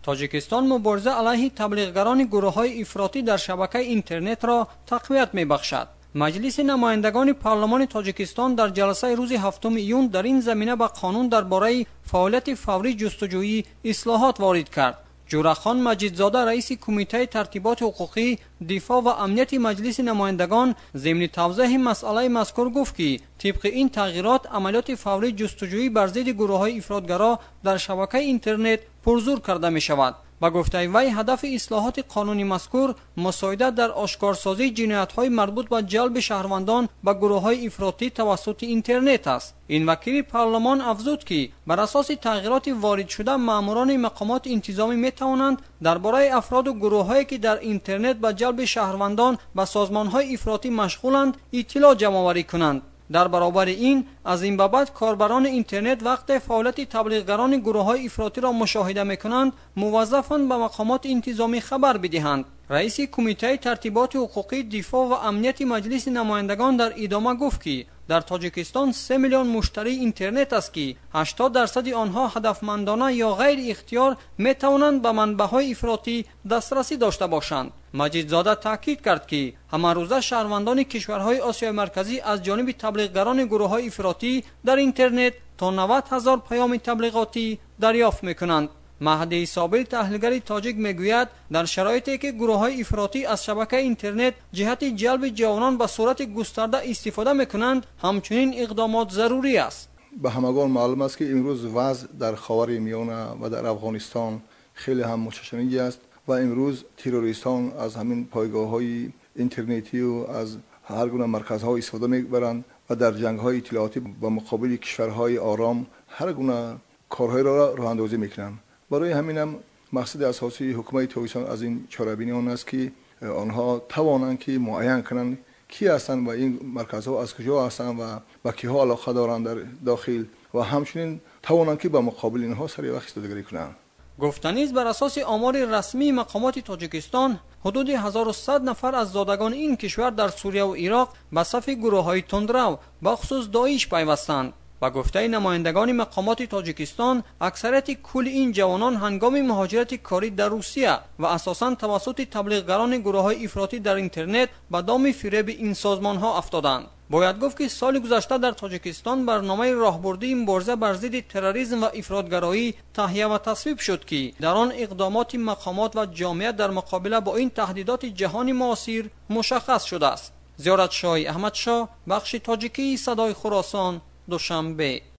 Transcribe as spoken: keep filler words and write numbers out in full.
تاجیکستان مبارزه علیه تبلیغگران گروه‌های افراطی در شبکه اینترنت را تقویت می‌بخشد. مجلس نمایندگان پارلمان تاجیکستان در جلسه روز هفتم ایون در این زمینه به قانون درباره فعالیت فوری جستجویی اصلاحات وارد کرد. جورخان مجیدزاده رئیس کمیته ترتیبات حقوقی دفاع و امنیت مجلس نمایندگان ضمن توضیح مسئله مذکور گفت که طبق این تغییرات عملیات فوری جستجویی بر ضد گروه‌های افراطگرا در شبکه اینترنت پرزور کرده می شود. با گفته وی هدف اصلاحات قانونی مذکور مساعدت در آشکارسازی جنایت‌های مربوط به جلب شهروندان به گروه‌های افراطی توسط اینترنت است. این وکیل پارلمان افزود که بر اساس تغییرات وارد شده ماموران مقامات انتظامی می‌توانند درباره افراد و گروه‌هایی که در اینترنت به جلب شهروندان به سازمان‌های افراطی مشغولند اطلاع جمع‌آوری کنند. در برابر این از این بابت کاربران اینترنت وقت فعالیت تبلیغگران گروه‌های افراطی را مشاهده می‌کنند موظفند به مقامات انتظامی خبر بدهند. رئیس کمیته ترتیبات حقوقی دفاع و امنیت مجلس نمایندگان در ادامه گفت که در تاجیکستان سه میلیون مشتری اینترنت است که هشتاد درصد آنها هدفمندانه یا غیر اختیار می توانند به منبع‌های افراطی دسترسی داشته باشند. مجیدزاده تاکید کرد که همه روزه شهروندان کشورهای آسیای مرکزی از جانب تبلیغگران گروه‌های افراطی در اینترنت تا نود هزار پیام تبلیغاتی دریافت می‌کنند. مهدی صابر تحلیلگر تاجیک میگوید در شرایطی که گروه‌های افراطی از شبکه اینترنت جهت جلب جوانان به صورت گسترده استفاده می‌کنند همچنین اقدامات ضروری است. به همگان معلوم است که امروز وضع در خاورمیانه و در افغانستان خیلی هم متشنج است و امروز تروریستان از همین پایگاه‌های اینترنتی و از هر گونه مرکزها استفاده می‌برند و در جنگ‌های اطلاعاتی با مقابل کشورهای آرام هر گونه کارهای را راه اندازی می‌کنند. برای همین هم مقصد اساسی حکومت تاجیکستان از این چاره‌بینی آن است که آنها توانند که معین کنند کی هستند و این مرکزها از کجا هستند و با کیها علاقه دارند در داخل و همچنین توانند که با مقابل اینها سری وقت ایستادگی کنند. گفتنی است بر اساس آمار رسمی مقامات تاجیکستان حدود هزار و صد نفر از زادگان این کشور در سوریه و عراق به صف گروه‌های تندرو بخصوص داعش پیوستند. با گفته نمایندگان مقامات تاجیکستان اکثریت کل این جوانان هنگام مهاجرت کاری در روسیه و اساساً توسط تبلیغگران گروه‌های افراطی در اینترنت به دام فریب این سازمان‌ها افتادند. باید گفت که سال گذشته در تاجیکستان برنامه راهبردی مبارزه بر ضد تروریسم و افراطگرایی تهیه و تصویب شد که در آن اقدامات مقامات و جامعه در مقابله با این تهدیدات جهانی معاصر مشخص شده است. زیارت شاه احمد شاه، بخش تاجیکی صدای خراسان، دوشنبه.